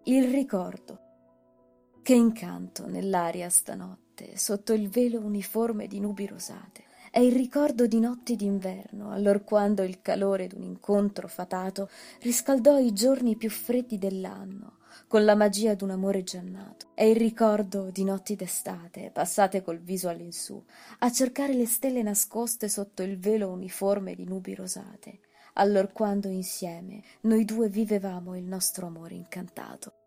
Il ricordo. Che incanto nell'aria stanotte, sotto il velo uniforme di nubi rosate. È il ricordo di notti d'inverno, allorquando il calore d'un incontro fatato riscaldò i giorni più freddi dell'anno, con la magia d'un amore già nato. È il ricordo di notti d'estate, passate col viso all'insù, a cercare le stelle nascoste sotto il velo uniforme di nubi rosate, allorquando insieme noi due vivevamo il nostro amore incantato.